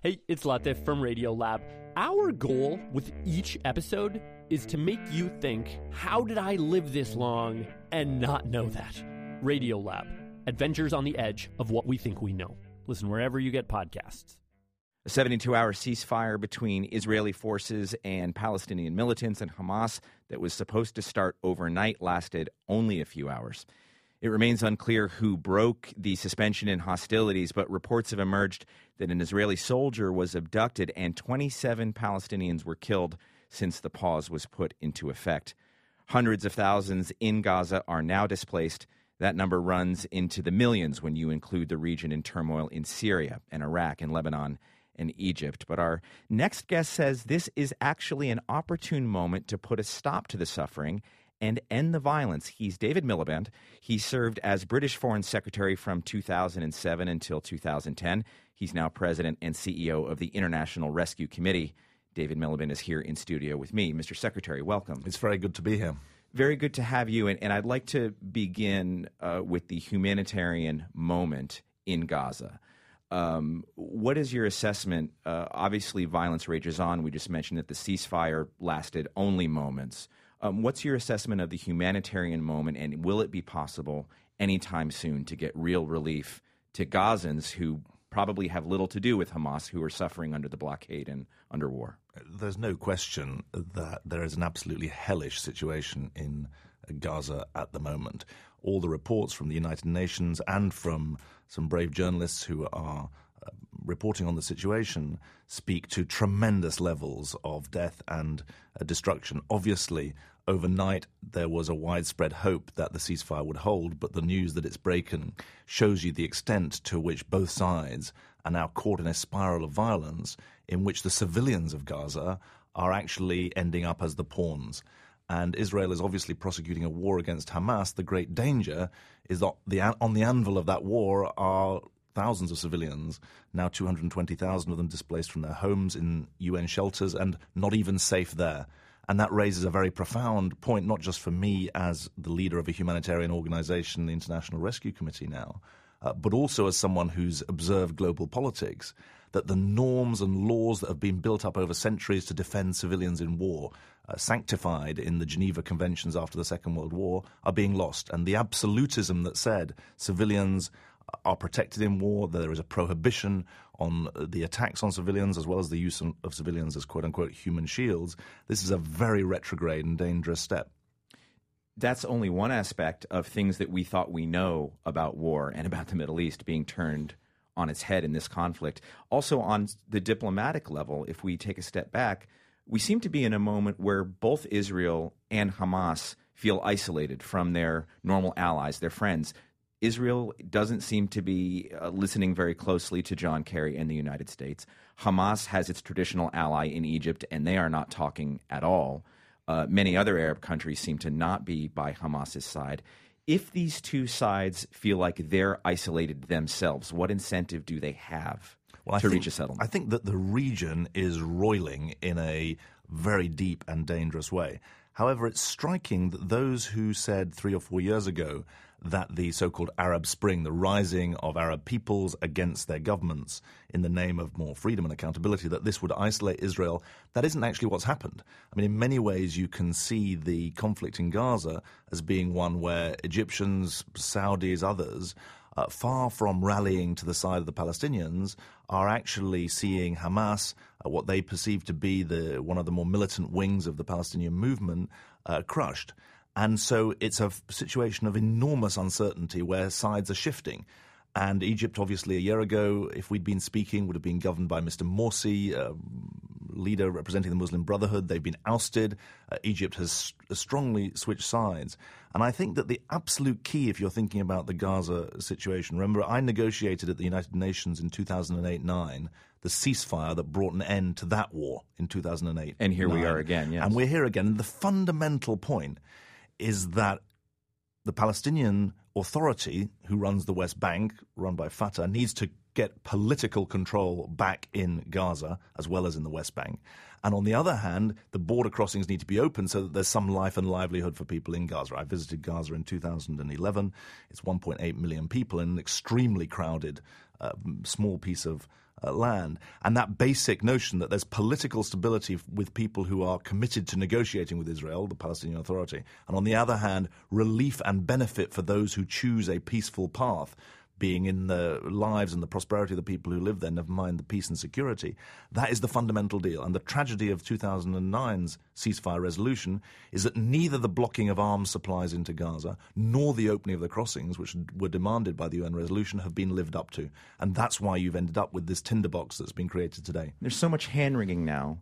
Hey, it's Latif from Radiolab. Our goal with each episode is to make you think, how did I live this long and not know that? Radiolab, adventures on the edge of what we think we know. Listen wherever you get podcasts. A 72-hour ceasefire between Israeli forces and Palestinian militants and Hamas that was supposed to start overnight lasted only a few hours. It remains unclear who broke the suspension in hostilities, but reports have emerged that an Israeli soldier was abducted and 27 Palestinians were killed since the pause was put into effect. Hundreds of thousands in Gaza are now displaced. That number runs into the millions when you include the region in turmoil in Syria and Iraq and Lebanon and Egypt. But our next guest says this is actually an opportune moment to put a stop to the suffering and end the violence. He's David Miliband. He served as British Foreign Secretary from 2007 until 2010. He's now President and CEO of the International Rescue Committee. David Miliband is here in studio with me. Mr. Secretary, welcome. It's very good to be here. Very good to have you. And I'd like to begin with the humanitarian moment in Gaza. What is your assessment? Obviously, violence rages on. We just mentioned that the ceasefire lasted only moments. What's your assessment of the humanitarian moment, and will it be possible anytime soon to get real relief to Gazans who probably have little to do with Hamas, who are suffering under the blockade and under war? There's no question that there is an absolutely hellish situation in Gaza at the moment. All the reports from the United Nations and from some brave journalists who are reporting on the situation speak to tremendous levels of death and destruction. Obviously, overnight there was a widespread hope that the ceasefire would hold, but the news that it's broken shows you the extent to which both sides are now caught in a spiral of violence in which the civilians of Gaza are actually ending up as the pawns. And Israel is obviously prosecuting a war against Hamas. The great danger is that on the anvil of that war are thousands of civilians, now 220,000 of them displaced from their homes in UN shelters and not even safe there. And that raises a very profound point, not just for me as the leader of a humanitarian organization, the International Rescue Committee now, but also as someone who's observed global politics, that the norms and laws that have been built up over centuries to defend civilians in war, sanctified in the Geneva Conventions after the Second World War, are being lost. And the absolutism that said civilians are protected in war, there is a prohibition on the attacks on civilians as well as the use of civilians as quote-unquote human shields, this is a very retrograde and dangerous step. That's only one aspect of things that we thought we know about war and about the Middle East being turned on its head in this conflict. Also on the diplomatic level, if we take a step back, we seem to be in a moment where both Israel and Hamas feel isolated from their normal allies, their friends. Israel doesn't seem to be listening very closely to John Kerry and the United States. Hamas has its traditional ally in Egypt, and they are not talking at all. Many other Arab countries seem to not be by Hamas's side. If these two sides feel like they're isolated themselves, what incentive do they have to reach a settlement? I think that the region is roiling in a very deep and dangerous way. However, it's striking that those who said 3 or 4 years ago that the so-called Arab Spring, the rising of Arab peoples against their governments in the name of more freedom and accountability, that this would isolate Israel, that isn't actually what's happened. I mean, in many ways, you can see the conflict in Gaza as being one where Egyptians, Saudis, others, far from rallying to the side of the Palestinians, are actually seeing Hamas, what they perceive to be one of the more militant wings of the Palestinian movement, crushed. And so it's a situation of enormous uncertainty where sides are shifting. And Egypt, obviously, a year ago, if we'd been speaking, would have been governed by Mr. Morsi, leader representing the Muslim Brotherhood. They've been ousted. Egypt has strongly switched sides. And I think that the absolute key, if you're thinking about the Gaza situation, remember, I negotiated at the United Nations in 2008-9 the ceasefire that brought an end to that war in 2008. And here we are again, yes. And we're here again. And the fundamental point is that the Palestinian Authority, who runs the West Bank, run by Fatah, needs to get political control back in Gaza as well as in the West Bank. And on the other hand, the border crossings need to be open so that there's some life and livelihood for people in Gaza. I visited Gaza in 2011. It's 1.8 million people in an extremely crowded, small piece of land. And that basic notion that there's political stability with people who are committed to negotiating with Israel, the Palestinian Authority, and on the other hand, relief and benefit for those who choose a peaceful path, being in the lives and the prosperity of the people who live there, never mind the peace and security. That is the fundamental deal. And the tragedy of 2009's ceasefire resolution is that neither the blocking of arms supplies into Gaza nor the opening of the crossings, which were demanded by the UN resolution, have been lived up to. And that's why you've ended up with this tinderbox that's been created today. There's so much hand-wringing now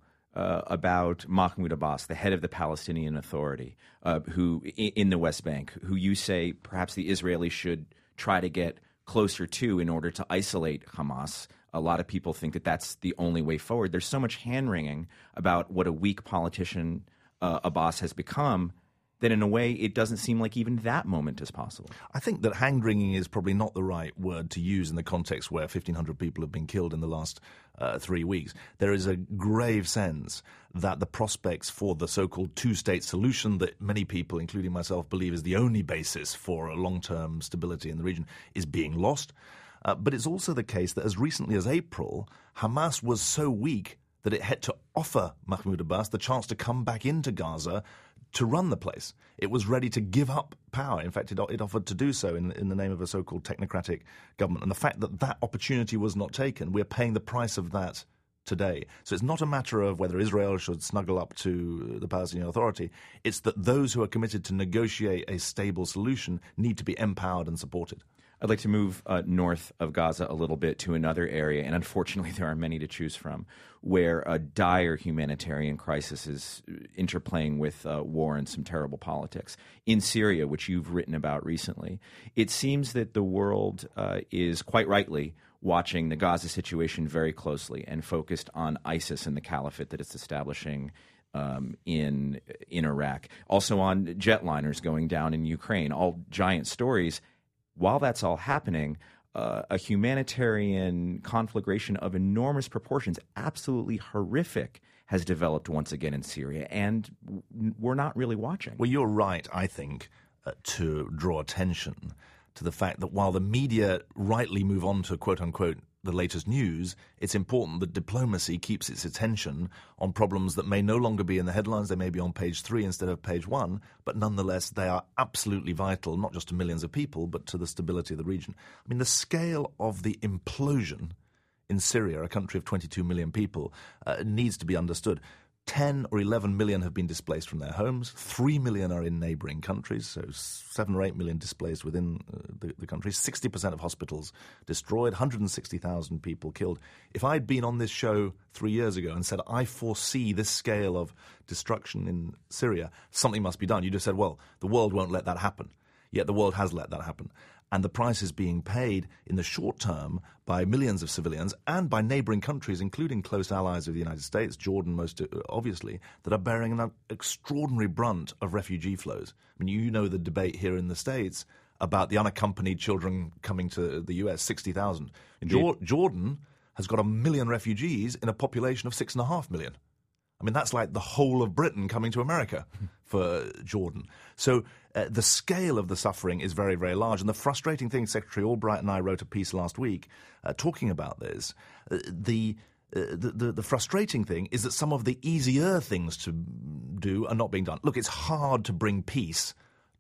about Mahmoud Abbas, the head of the Palestinian Authority, who in the West Bank, who you say perhaps the Israelis should try to get closer to in order to isolate Hamas. A lot of people think that that's the only way forward. There's so much hand-wringing about what a weak politician Abbas has become that in a way it doesn't seem like even that moment is possible. I think that hand-wringing is probably not the right word to use in the context where 1,500 people have been killed in the last 3 weeks. There is a grave sense that the prospects for the so-called two-state solution that many people, including myself, believe is the only basis for a long-term stability in the region is being lost. But it's also the case that as recently as April, Hamas was so weak that it had to offer Mahmoud Abbas the chance to come back into Gaza to run the place. It was ready to give up power. In fact, it offered to do so in the name of a so-called technocratic government. And the fact that that opportunity was not taken, we're paying the price of that today. So it's not a matter of whether Israel should snuggle up to the Palestinian Authority. It's that those who are committed to negotiate a stable solution need to be empowered and supported. I'd like to move north of Gaza a little bit to another area, and unfortunately there are many to choose from, where a dire humanitarian crisis is interplaying with war and some terrible politics. In Syria, which you've written about recently, it seems that the world is quite rightly watching the Gaza situation very closely and focused on ISIS and the caliphate that it's establishing in Iraq. Also on jetliners going down in Ukraine, all giant stories. While that's all happening, a humanitarian conflagration of enormous proportions, absolutely horrific, has developed once again in Syria, and we're not really watching. Well, you're right, I think, to draw attention to the fact that while the media rightly move on to, quote-unquote, the latest news, it's important that diplomacy keeps its attention on problems that may no longer be in the headlines. They may be on page 3 instead of page 1, but nonetheless they are absolutely vital, not just to millions of people, but to the stability of the region. I mean, the scale of the implosion in Syria, a country of 22 million people, needs to be understood. 10 or 11 million have been displaced from their homes. 3 million are in neighboring countries, so 7 or 8 million displaced within the country. 60% of hospitals destroyed, 160,000 people killed. If I'd been on this show 3 years ago and said, I foresee this scale of destruction in Syria, something must be done, you'd have said, well, the world won't let that happen. Yet the world has let that happen. And the price is being paid in the short term by millions of civilians and by neighboring countries, including close allies of the United States, Jordan most obviously, that are bearing an extraordinary brunt of refugee flows. I mean, you know the debate here in the States about the unaccompanied children coming to the U.S., 60,000. Jordan has got 1 million refugees in a population of 6.5 million. I mean, that's like the whole of Britain coming to America for Jordan. So the scale of the suffering is very, very large. And the frustrating thing, Secretary Albright and I wrote a piece last week talking about this. The frustrating thing is that some of the easier things to do are not being done. Look, it's hard to bring peace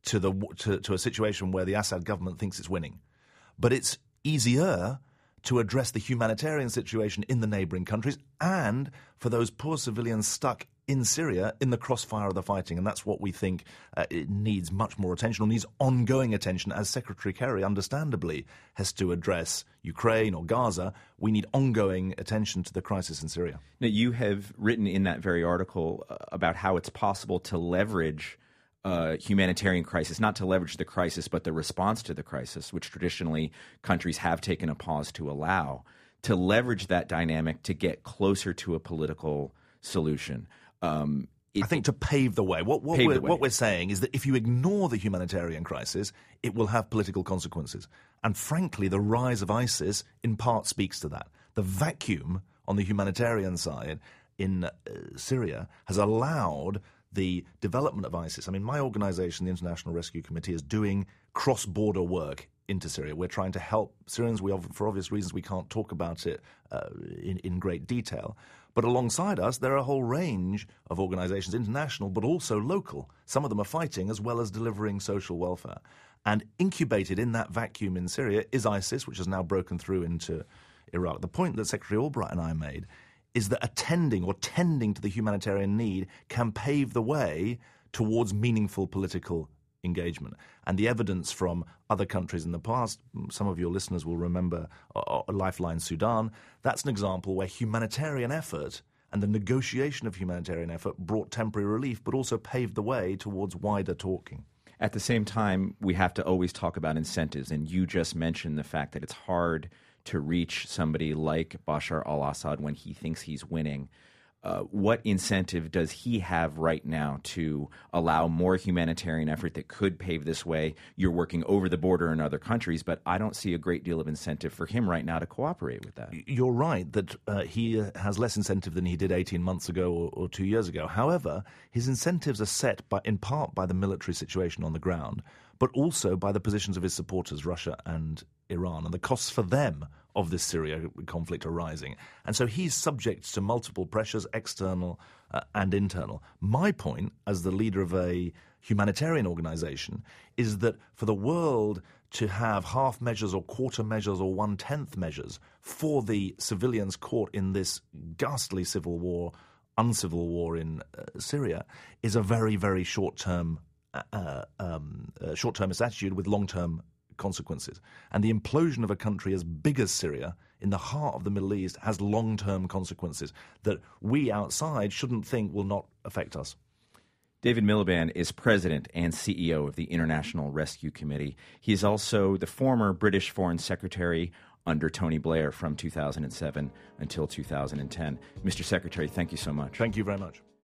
to a situation where the Assad government thinks it's winning. But it's easier to address the humanitarian situation in the neighboring countries and for those poor civilians stuck in Syria in the crossfire of the fighting. And that's what we think it needs much more attention, or needs ongoing attention, as Secretary Kerry understandably has to address Ukraine or Gaza. We need ongoing attention to the crisis in Syria. Now, you have written in that very article about how it's possible to leverage humanitarian crisis, not to leverage the crisis, but the response to the crisis, which traditionally countries have taken a pause to allow, to leverage that dynamic to get closer to a political solution. I think to pave the way. What we're saying is that if you ignore the humanitarian crisis, it will have political consequences. And frankly, the rise of ISIS in part speaks to that. The vacuum on the humanitarian side in Syria has allowed the development of ISIS. I mean, my organization, the International Rescue Committee, is doing cross-border work into Syria. We're trying to help Syrians. For obvious reasons, we can't talk about it in great detail. But alongside us, there are a whole range of organizations, international, but also local. Some of them are fighting as well as delivering social welfare. And incubated in that vacuum in Syria is ISIS, which has now broken through into Iraq. The point that Secretary Albright and I made is that attending or tending to the humanitarian need can pave the way towards meaningful political engagement. And the evidence from other countries in the past, some of your listeners will remember Lifeline Sudan, that's an example where humanitarian effort and the negotiation of humanitarian effort brought temporary relief, but also paved the way towards wider talking. At the same time, we have to always talk about incentives, and you just mentioned the fact that it's hard to reach somebody like Bashar al-Assad when he thinks he's winning. What incentive does he have right now to allow more humanitarian effort that could pave this way? You're working over the border in other countries, but I don't see a great deal of incentive for him right now to cooperate with that. You're right that he has less incentive than he did 18 months ago or 2 years ago. However, his incentives are set in part by the military situation on the ground, but also by the positions of his supporters, Russia and Iran, and the costs for them of this Syria conflict are rising. And so he's subject to multiple pressures, external and internal. My point, as the leader of a humanitarian organization, is that for the world to have half measures or quarter measures or 1/10 measures for the civilians caught in this ghastly civil war, uncivil war in Syria, is a very, very short-termist attitude with long-term consequences. And the implosion of a country as big as Syria in the heart of the Middle East has long-term consequences that we outside shouldn't think will not affect us. David Miliband is president and CEO of the International Rescue Committee. He is also the former British Foreign Secretary under Tony Blair from 2007 until 2010. Mr. Secretary, thank you so much. Thank you very much.